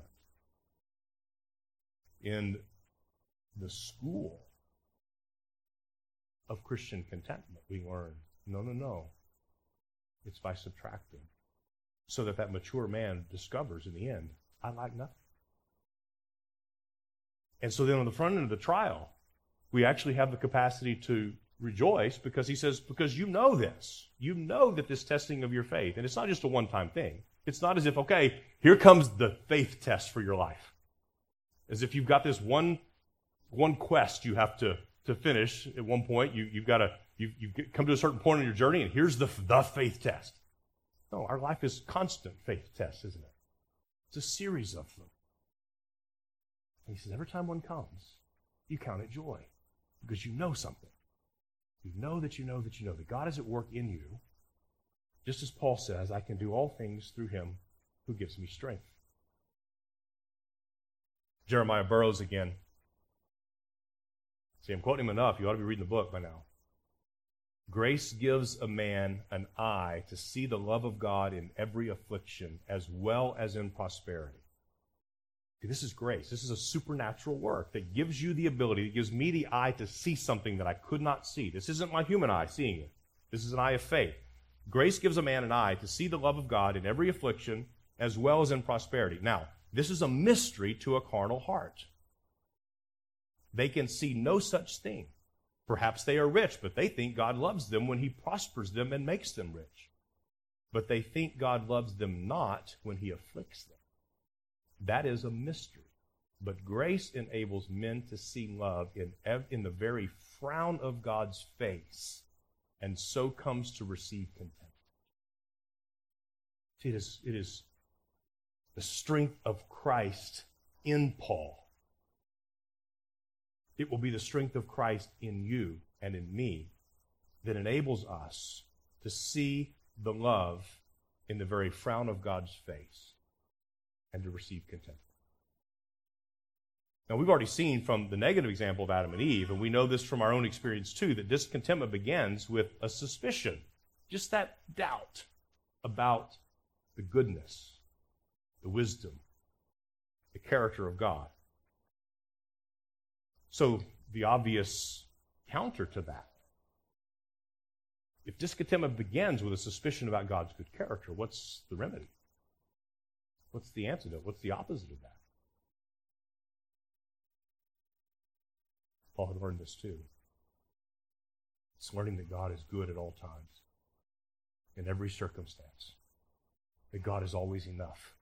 [SPEAKER 1] in the school of Christian contentment, we learn, no. It's by subtracting. So that mature man discovers in the end, I lack nothing. And so then on the front end of the trial, we actually have the capacity to rejoice because he says, because you know this. You know that this testing of your faith, and it's not just a one-time thing. It's not as if, okay, here comes the faith test for your life. As if you've got this one quest you have to finish at one point. You've come to a certain point in your journey, and here's the faith test. No, our life is constant faith tests, isn't it? It's a series of them. And he says, every time one comes, you count it joy because you know something. You know that God is at work in you. Just as Paul says, I can do all things through him who gives me strength. Jeremiah Burroughs again. See, I'm quoting him enough. You ought to be reading the book by now. Grace gives a man an eye to see the love of God in every affliction as well as in prosperity. See, this is grace. This is a supernatural work that gives you the ability, that gives me the eye to see something that I could not see. This isn't my human eye seeing it. This is an eye of faith. Grace gives a man an eye to see the love of God in every affliction as well as in prosperity. Now, this is a mystery to a carnal heart. They can see no such thing. Perhaps they are rich, but they think God loves them when he prospers them and makes them rich. But they think God loves them not when he afflicts them. That is a mystery. But grace enables men to see love in the very frown of God's face, and so comes to receive content. See, it is the strength of Christ in Paul. It will be the strength of Christ in you and in me that enables us to see the love in the very frown of God's face and to receive contentment. Now, we've already seen from the negative example of Adam and Eve, and we know this from our own experience too, that discontentment begins with a suspicion, just that doubt about the goodness, the wisdom, the character of God. So the obvious counter to that, if discontentment begins with a suspicion about God's good character, what's the remedy? What's the antidote? What's the opposite of that? Paul had learned this too. It's learning that God is good at all times, in every circumstance, that God is always enough.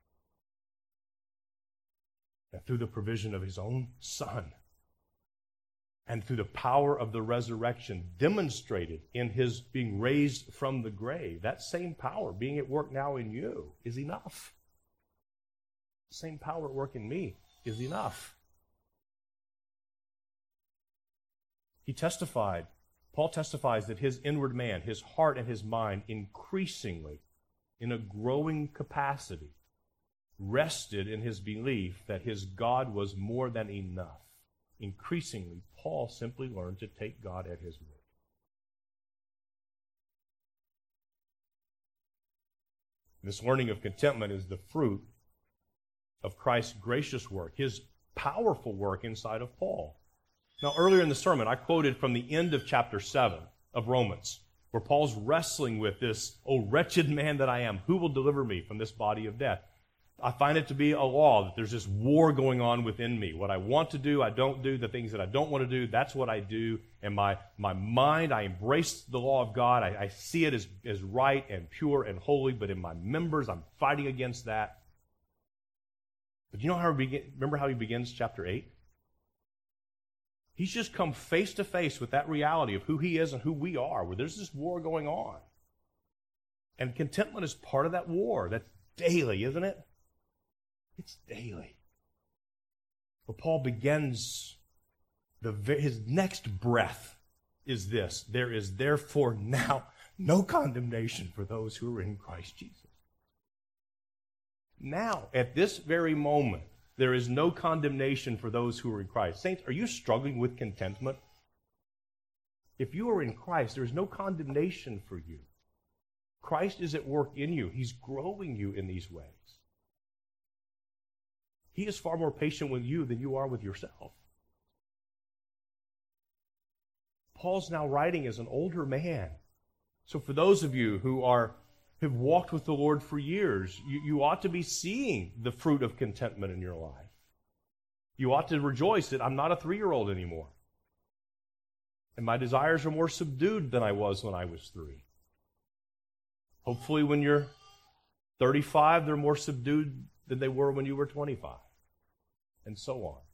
[SPEAKER 1] That through the provision of his own Son, and through the power of the resurrection demonstrated in his being raised from the grave, that same power being at work now in you is enough. The same power at work in me is enough. Paul testifies that his inward man, his heart and his mind, increasingly, in a growing capacity, rested in his belief that his God was more than enough. Increasingly, Paul simply learned to take God at his word. This learning of contentment is the fruit of Christ's gracious work, his powerful work inside of Paul. Now, earlier in the sermon, I quoted from the end of chapter 7 of Romans, where Paul's wrestling with this, "O wretched man that I am, who will deliver me from this body of death?" I find it to be a law that there's this war going on within me. What I want to do, I don't do. The things that I don't want to do, that's what I do. And my mind, I embrace the law of God. I see it as right and pure and holy, but in my members, I'm fighting against that. But you know how remember how he begins chapter 8? He's just come face to face with that reality of who he is and who we are, where there's this war going on. And contentment is part of that war. That's daily, isn't it? It's daily. But Paul begins, his next breath is this: there is therefore now no condemnation for those who are in Christ Jesus. Now, at this very moment, there is no condemnation for those who are in Christ. Saints, are you struggling with contentment? If you are in Christ, there is no condemnation for you. Christ is at work in you. He's growing you in these ways. He is far more patient with you than you are with yourself. Paul's now writing as an older man. So for those of you who have walked with the Lord for years, you ought to be seeing the fruit of contentment in your life. You ought to rejoice that I'm not a 3-year-old anymore. And my desires are more subdued than I was when I was 3. Hopefully when you're 35, they're more subdued than they were when you were 25. And so on.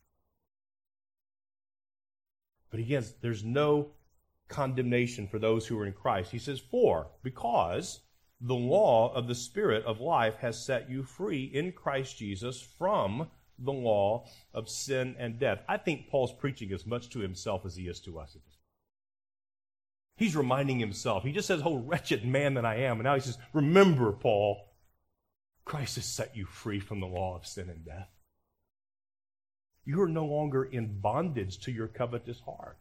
[SPEAKER 1] But again, there's no condemnation for those who are in Christ. He says, because the law of the Spirit of life has set you free in Christ Jesus from the law of sin and death. I think Paul's preaching as much to himself as he is to us at this point. He's reminding himself. He just says, oh, wretched man that I am. And now he says, remember, Paul, Christ has set you free from the law of sin and death. You are no longer in bondage to your covetous heart.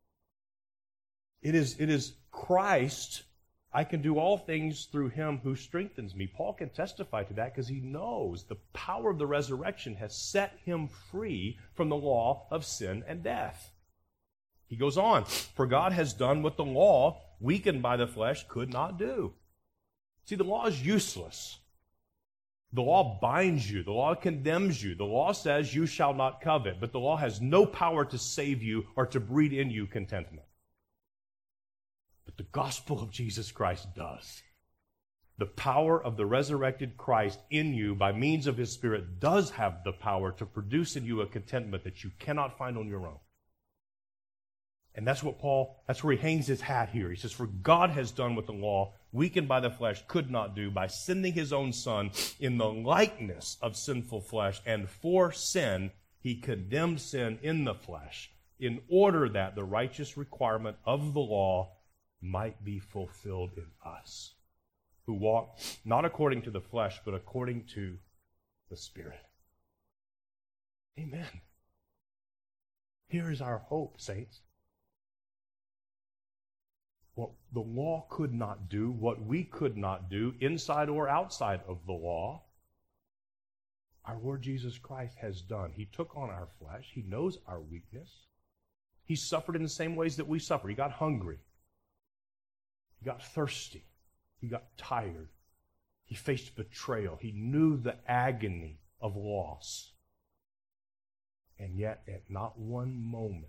[SPEAKER 1] It is Christ. I can do all things through him who strengthens me. Paul can testify to that because he knows the power of the resurrection has set him free from the law of sin and death. He goes on, for God has done what the law, weakened by the flesh, could not do. See, the law is useless. The law binds you. The law condemns you. The law says you shall not covet, but the law has no power to save you or to breed in you contentment. But the gospel of Jesus Christ does. The power of the resurrected Christ in you by means of his Spirit does have the power to produce in you a contentment that you cannot find on your own. And that's where he hangs his hat here. He says, for God has done what the law, weakened by the flesh, could not do by sending his own Son in the likeness of sinful flesh. And for sin, he condemned sin in the flesh in order that the righteous requirement of the law might be fulfilled in us, who walk not according to the flesh, but according to the Spirit. Amen. Here is our hope, saints. What the law could not do, what we could not do, inside or outside of the law, our Lord Jesus Christ has done. He took on our flesh. He knows our weakness. He suffered in the same ways that we suffer. He got hungry. He got thirsty. He got tired. He faced betrayal. He knew the agony of loss. And yet, at not one moment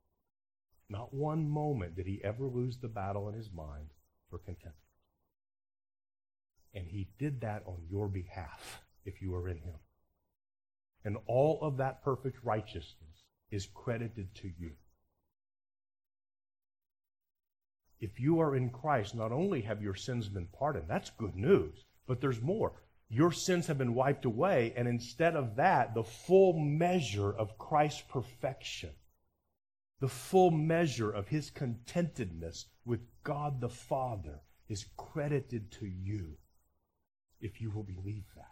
[SPEAKER 1] did he ever lose the battle in his mind for contentment. And he did that on your behalf if you are in him. And all of that perfect righteousness is credited to you. If you are in Christ, not only have your sins been pardoned, that's good news, but there's more. Your sins have been wiped away, and instead of that, the full measure of Christ's perfection, the full measure of his contentedness with God the Father is credited to you if you will believe that.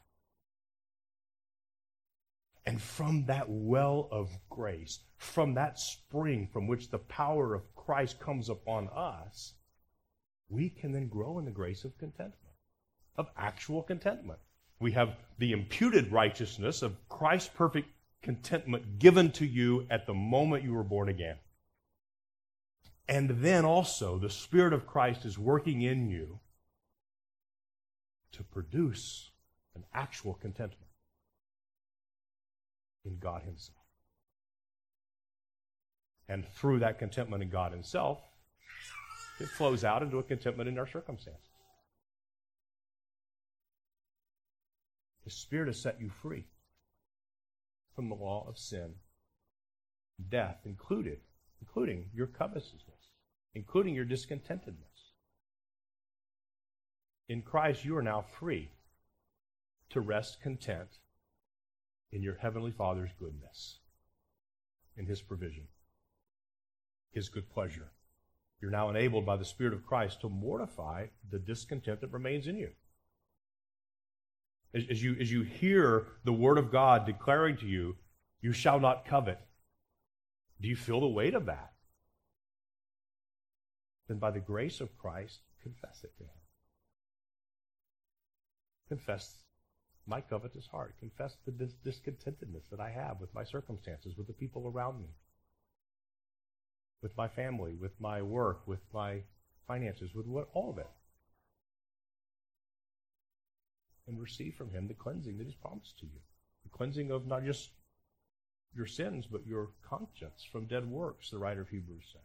[SPEAKER 1] And from that well of grace, from that spring from which the power of Christ comes upon us, we can then grow in the grace of contentment, of actual contentment. We have the imputed righteousness of Christ's perfect contentment given to you at the moment you were born again. And then also the Spirit of Christ is working in you to produce an actual contentment. in God himself. And through that contentment in God himself, it flows out into a contentment in our circumstances. The Spirit has set you free from the law of sin, death, including your covetousness, including your discontentedness. In Christ, you are now free to rest content in your Heavenly Father's goodness, in His provision, His good pleasure. You're now enabled by the Spirit of Christ to mortify the discontent that remains in you. As you hear the Word of God declaring to you, you shall not covet, do you feel the weight of that? Then by the grace of Christ, confess it to Him. Confess my covetous heart. Confess the discontentedness that I have with my circumstances, with the people around me, with my family, with my work, with my finances, with all of it. And receive from Him the cleansing that is promised to you. The cleansing of not just your sins, but your conscience from dead works, the writer of Hebrews says.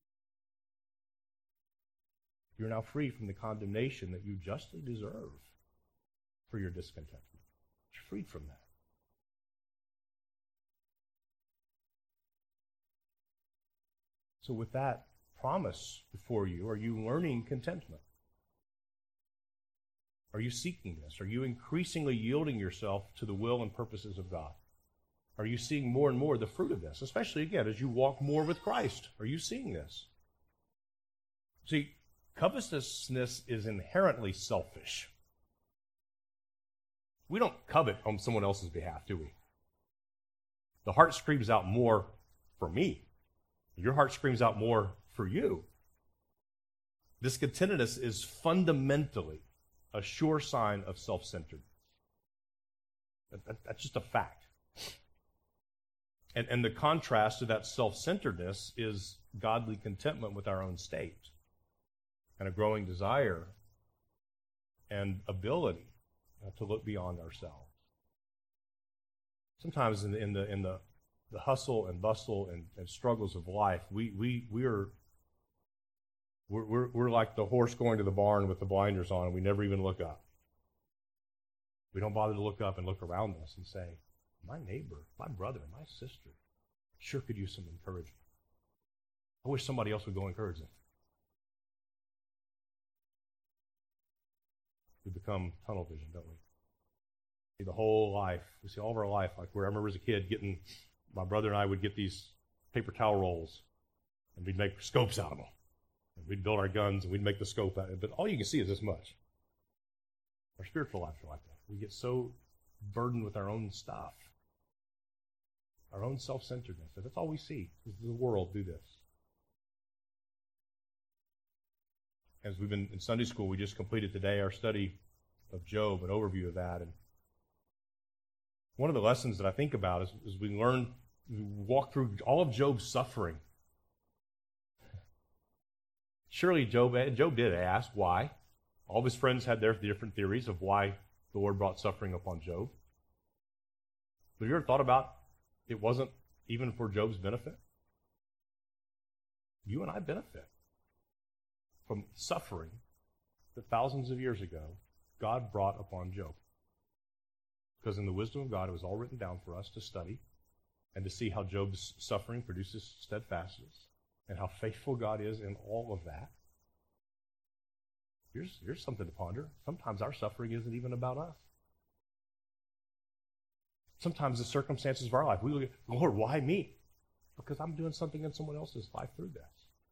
[SPEAKER 1] You're now free from the condemnation that you justly deserve for your discontentment. You're freed from that. So with that promise before you, are you learning contentment? Are you seeking this? Are you increasingly yielding yourself to the will and purposes of God? Are you seeing more and more the fruit of this? Especially, again, as you walk more with Christ. Are you seeing this? See, covetousness is inherently selfish. We don't covet on someone else's behalf, do we? The heart screams out more for me. Your heart screams out more for you. Discontentedness is fundamentally a sure sign of self-centeredness. That's just a fact. And the contrast to that self-centeredness is godly contentment with our own state and a growing desire and ability to look beyond ourselves. Sometimes in the hustle and bustle and struggles of life, we're like the horse going to the barn with the blinders on, and we never even look up. We don't bother to look up and look around us and say, my neighbor, my brother, my sister sure could use some encouragement. I wish somebody else would go encourage them. We become tunnel vision, don't we? See the whole life. We see all of our life, like where I remember as a kid my brother and I would get these paper towel rolls, and we'd make scopes out of them. And we'd build our guns, and we'd make the scope out of it. But all you can see is this much. Our spiritual lives are like that. We get so burdened with our own stuff, our own self-centeredness. That's all we see is the world do this. As we've been in Sunday school, we just completed today our study of Job, an overview of that. And one of the lessons that I think about is we walk through all of Job's suffering. Surely Job did ask why. All of his friends had their different theories of why the Lord brought suffering upon Job. But have you ever thought about it wasn't even for Job's benefit? You and I benefit from suffering that thousands of years ago God brought upon Job. Because in the wisdom of God, it was all written down for us to study and to see how Job's suffering produces steadfastness and how faithful God is in all of that. Here's something to ponder. Sometimes our suffering isn't even about us. Sometimes the circumstances of our life, we look at, Lord, why me? Because I'm doing something in someone else's life through this.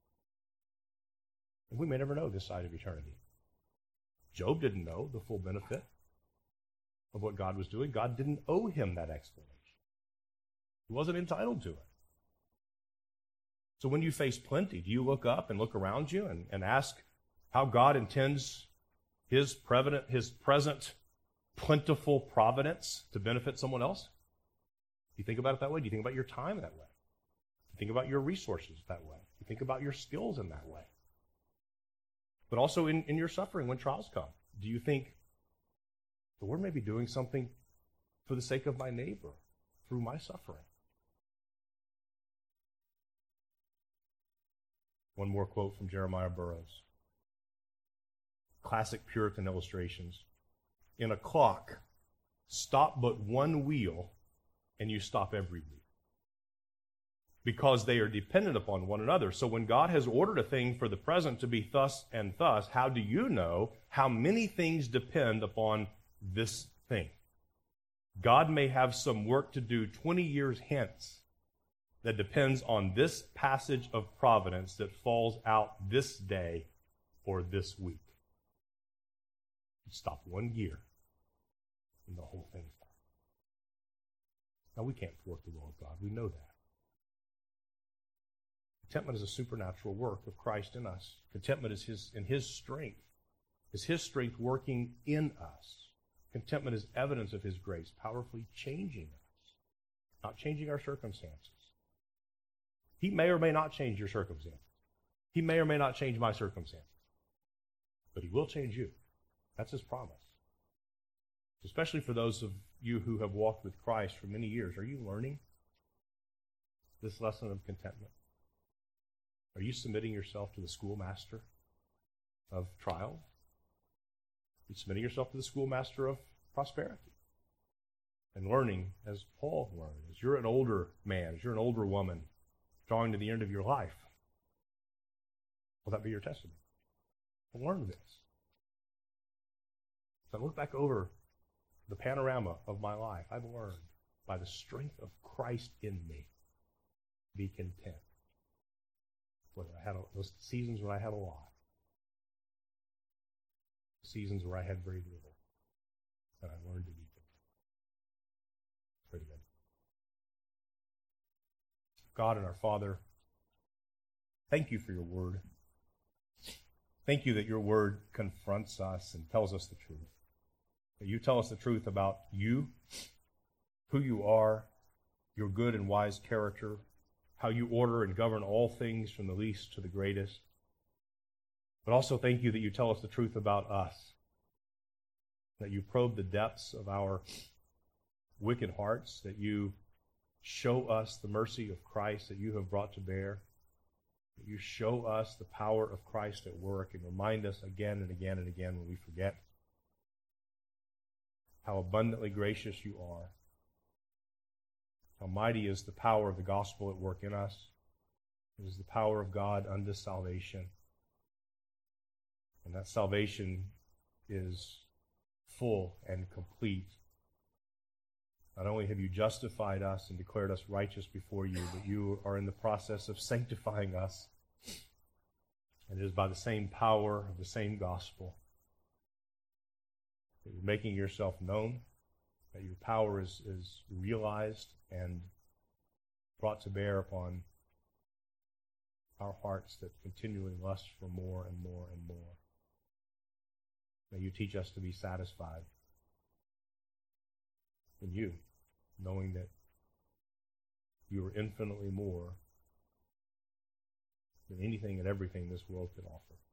[SPEAKER 1] And we may never know this side of eternity. Job didn't know the full benefit of what God was doing. God didn't owe him that explanation. He wasn't entitled to it. So when you face plenty, do you look up and look around you and ask how God intends His present plentiful providence to benefit someone else? Do you think about it that way? Do you think about your time that way? Do you think about your resources that way? Do you think about your skills in that way? But also in your suffering when trials come, do you think, the Lord may be doing something for the sake of my neighbor, through my suffering. One more quote from Jeremiah Burroughs. Classic Puritan illustrations. In a clock, stop but one wheel, and you stop every wheel. Because they are dependent upon one another. So when God has ordered a thing for the present to be thus and thus, how do you know how many things depend upon this thing? God may have some work to do 20 years hence that depends on this passage of providence that falls out this day or this week. Stop one year, and the whole thing's done. Now, we can't thwart the will of God. We know that. Contentment is a supernatural work of Christ in us. Contentment is in His strength. Is His strength working in us. Contentment is evidence of His grace, powerfully changing us, not changing our circumstances. He may or may not change your circumstances. He may or may not change my circumstances. But He will change you. That's His promise. Especially for those of you who have walked with Christ for many years. Are you learning this lesson of contentment? Are you submitting yourself to the schoolmaster of trials? Are you submitting yourself to the schoolmaster of prosperity? And learning as Paul learned, as you're an older man, as you're an older woman, drawing to the end of your life, will that be your testimony? Learn this. So I look back over the panorama of my life. I've learned by the strength of Christ in me, be content. Whether I had those seasons when I had a lot, seasons where I had very little, and I learned to be content. Pray together. God and our Father, thank you for your word. Thank you that your word confronts us and tells us the truth. That you tell us the truth about you, who you are, your good and wise character, how you order and govern all things from the least to the greatest. But also thank you that you tell us the truth about us, that you probe the depths of our wicked hearts, that you show us the mercy of Christ that you have brought to bear, that you show us the power of Christ at work and remind us again and again and again when we forget how abundantly gracious you are. How mighty is the power of the gospel at work in us. It is the power of God unto salvation. And that salvation is full and complete. Not only have you justified us and declared us righteous before you, but you are in the process of sanctifying us. And it is by the same power of the same gospel that you're making yourself known, that your power is realized and brought to bear upon our hearts that continually lust for more and more and more. May you teach us to be satisfied in you, knowing that you are infinitely more than anything and everything this world could offer.